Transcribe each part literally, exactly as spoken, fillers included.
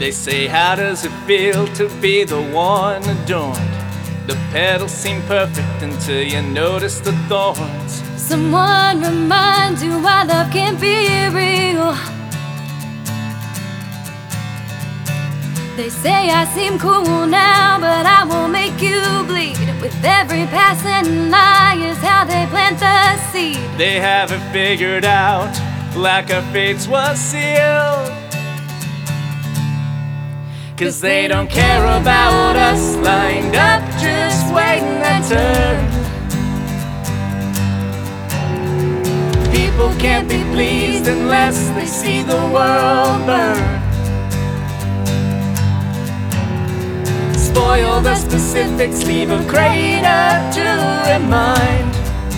They say, how does it feel to be the one adorned? The petals seem perfect until you notice the thorns. Someone reminds you why love can't be real. They say I seem cool now, but I will make you bleed. With every passing lie is how they plant the seed. They have it figured out, like our fates was sealed. Cause they don't care about us, lined up just waiting their turn. People can't be pleased unless they see the world burn. Spoil the specifics, leave a crater to remind.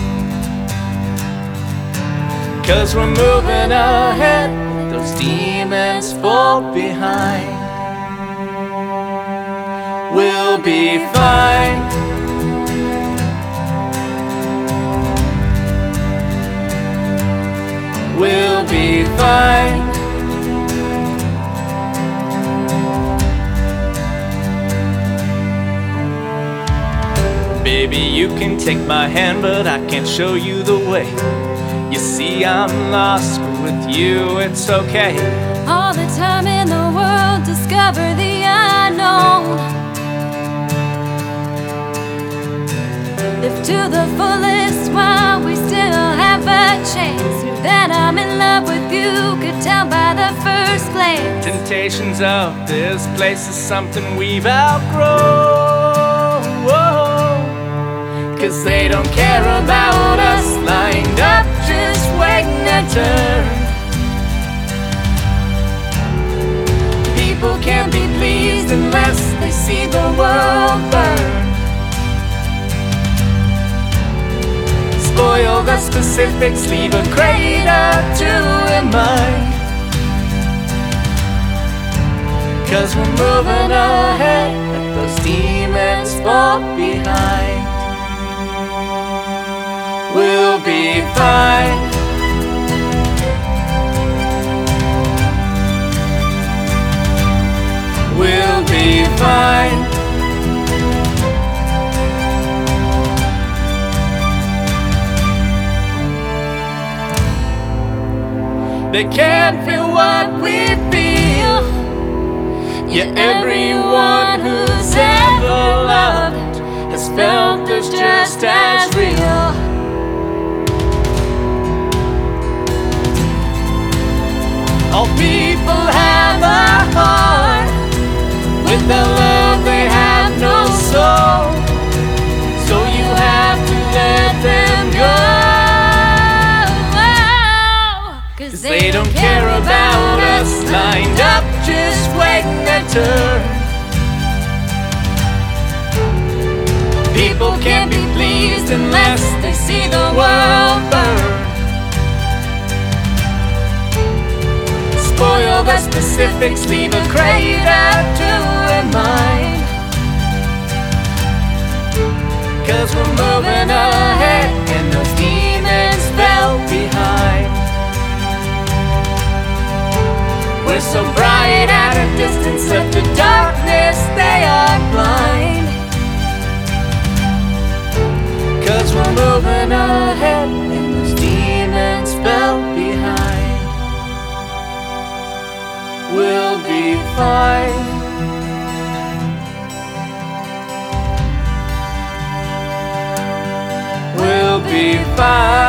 Cause we're moving ahead, those demons fall behind. We'll be fine. We'll be fine. Baby, you can take my hand, but I can't show you the way. You see, I'm lost, but with you it's okay. All the time in the world, discover the unknown. Live to the fullest while we still have a chance. Knew that I'm in love with you, could tell by the first glance. Temptations of this place is something we've outgrown. Cause they don't care about us, lined up just waiting their turn. People can't be pleased unless they see the world burn. Spoil the specifics, leave a crater to remind. Cause we're moving ahead, let those demons fall behind. We'll be fine. We'll be fine. They can't feel what we feel. Yeah, everyone who's ever loved has felt this just as real. All people have a heart. Without love they have no soul. So you have to let them go. Cause they don't care about us, lined up just waiting their turn. People can't be pleased unless they see the world burn. Spoil the specifics, leave a crater to remind. Cause we're moving ahead and those demons fell behind. We're so bright at a distance, left to darkness they are blind. Cause we're moving ahead and those demons fell behind. We'll be fine. We'll be fine.